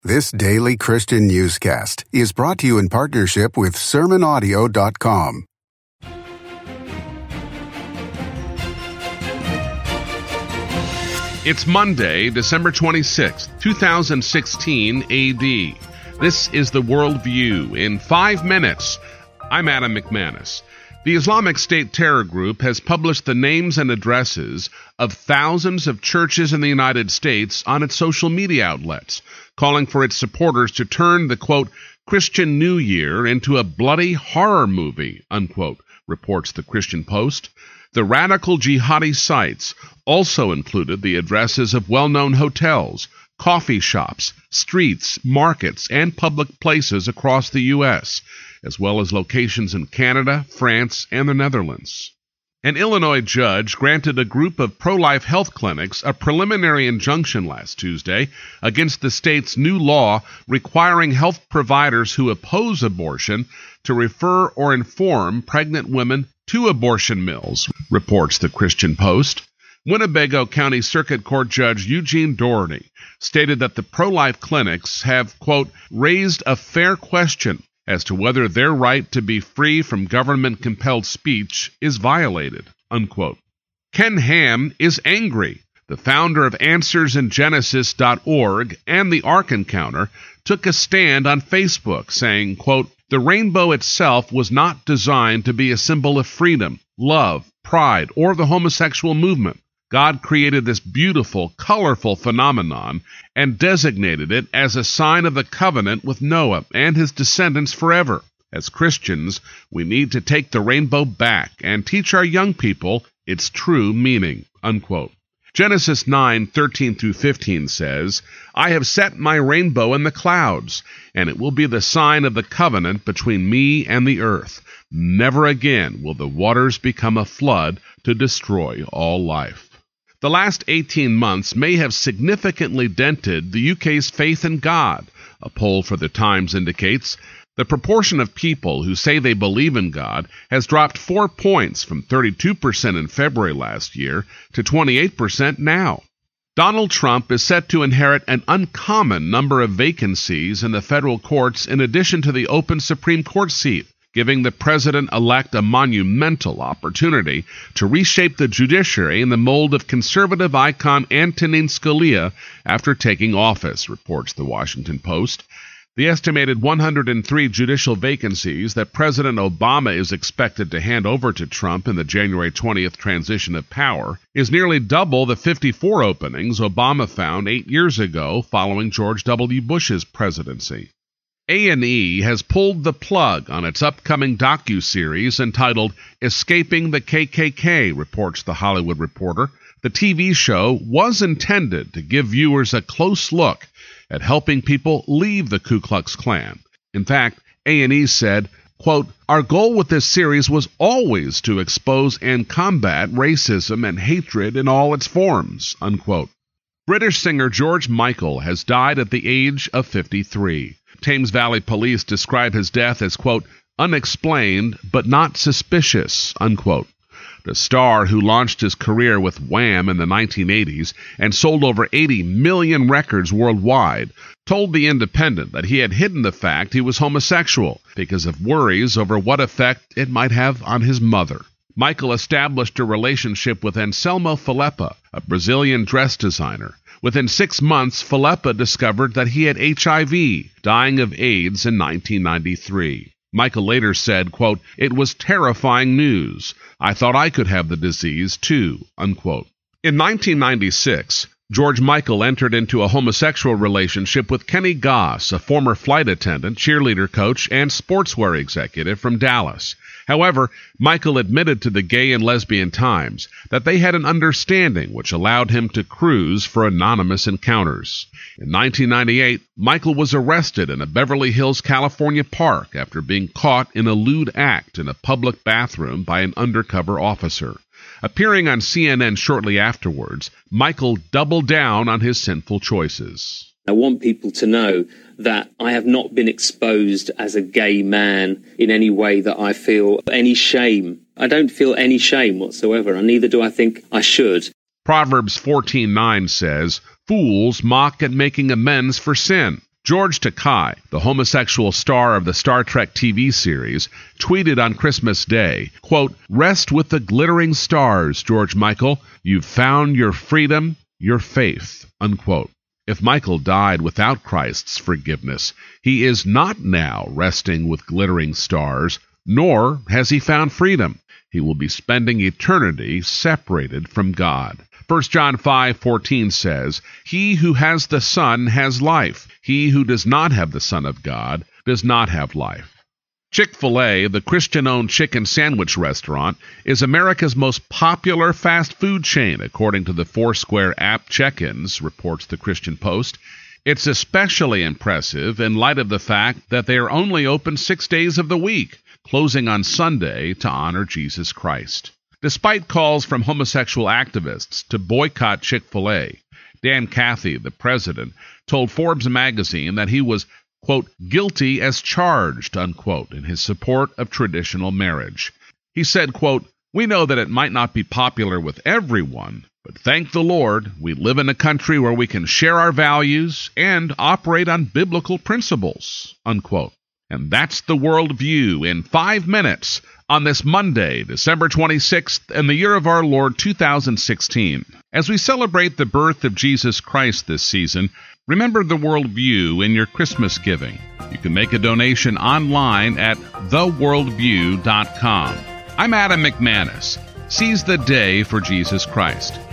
This daily Christian newscast is brought to you in partnership with SermonAudio.com. It's Monday, December 26th, 2016 AD. This is the World View in 5 minutes. I'm Adam McManus. The Islamic State terror group has published the names and addresses of thousands of churches in the United States on its social media outlets, calling for its supporters to turn the, quote, Christian New Year into a bloody horror movie, unquote, reports the Christian Post. The radical jihadi sites also included the addresses of well-known hotels, coffee shops, streets, markets, and public places across the U.S., as well as locations in Canada, France, and the Netherlands. An Illinois judge granted a group of pro-life health clinics a preliminary injunction last Tuesday against the state's new law requiring health providers who oppose abortion to refer or inform pregnant women to abortion mills, reports the Christian Post. Winnebago County Circuit Court Judge Eugene Doherty stated that the pro-life clinics have, quote, raised a fair question as to whether their right to be free from government-compelled speech is violated, unquote. Ken Ham is angry. The founder of AnswersInGenesis.org and the Ark Encounter took a stand on Facebook saying, quote, the rainbow itself was not designed to be a symbol of freedom, love, pride, or the homosexual movement. God created this beautiful, colorful phenomenon and designated it as a sign of the covenant with Noah and his descendants forever. As Christians, we need to take the rainbow back and teach our young people its true meaning, unquote. Genesis 9:13-15 says, I have set my rainbow in the clouds, and it will be the sign of the covenant between me and the earth. Never again will the waters become a flood to destroy all life. The last 18 months may have significantly dented the UK's faith in God. A poll for The Times indicates the proportion of people who say they believe in God has dropped 4 points from 32% in February last year to 28% now. Donald Trump is set to inherit an uncommon number of vacancies in the federal courts in addition to the open Supreme Court seat, giving the president-elect a monumental opportunity to reshape the judiciary in the mold of conservative icon Antonin Scalia after taking office, reports the Washington Post. The estimated 103 judicial vacancies that President Obama is expected to hand over to Trump in the January 20th transition of power is nearly double the 54 openings Obama found 8 years ago following George W. Bush's presidency. A&E has pulled the plug on its upcoming docuseries entitled Escaping the KKK, reports The Hollywood Reporter. The TV show was intended to give viewers a close look at helping people leave the Ku Klux Klan. In fact, A&E said, quote, our goal with this series was always to expose and combat racism and hatred in all its forms, unquote. British singer George Michael has died at the age of 53. Thames Valley Police describe his death as, quote, unexplained but not suspicious, unquote. The star, who launched his career with Wham in the 1980s and sold over 80 million records worldwide, told The Independent that he had hidden the fact he was homosexual because of worries over what effect it might have on his mother. Michael established a relationship with Anselmo Filippa, a Brazilian dress designer. Within 6 months, Filippa discovered that he had HIV, dying of AIDS in 1993. Michael later said, quote, it was terrifying news. I thought I could have the disease too, unquote. In 1996, George Michael entered into a homosexual relationship with Kenny Goss, a former flight attendant, cheerleader coach, and sportswear executive from Dallas. However, Michael admitted to the Gay and Lesbian Times that they had an understanding which allowed him to cruise for anonymous encounters. In 1998, Michael was arrested in a Beverly Hills, California park after being caught in a lewd act in a public bathroom by an undercover officer. Appearing on CNN shortly afterwards, Michael doubled down on his sinful choices. I want people to know that I have not been exposed as a gay man in any way that I feel any shame. I don't feel any shame whatsoever, and neither do I think I should. Proverbs 14:9 says, "Fools mock at making amends for sin, George Takei, the homosexual star of the Star Trek TV series, tweeted on Christmas Day, quote, "Rest with the glittering stars, George Michael. You've found your freedom, your faith," unquote. If Michael died without Christ's forgiveness, he is not now resting with glittering stars, nor has he found freedom. He will be spending eternity separated from God. 1 John 5:14 says, "He who has the Son has life. He who does not have the Son of God does not have life." Chick-fil-A, the Christian-owned chicken sandwich restaurant, is America's most popular fast food chain, according to the Foursquare app check-ins, reports the Christian Post. It's especially impressive in light of the fact that they are only open 6 days of the week, closing on Sunday to honor Jesus Christ. Despite calls from homosexual activists to boycott Chick-fil-A, Dan Cathy, the president, told Forbes magazine that he was, quote, "guilty as charged," unquote, in his support of traditional marriage. He said, quote, "We know that it might not be popular with everyone, but thank the Lord, we live in a country where we can share our values and operate on biblical principles," unquote. And that's the World View in 5 minutes on this Monday, December 26th, in the year of our Lord 2016. As we celebrate the birth of Jesus Christ this season, remember the World View in your Christmas giving. You can make a donation online at theworldview.com. I'm Adam McManus. Seize the day for Jesus Christ.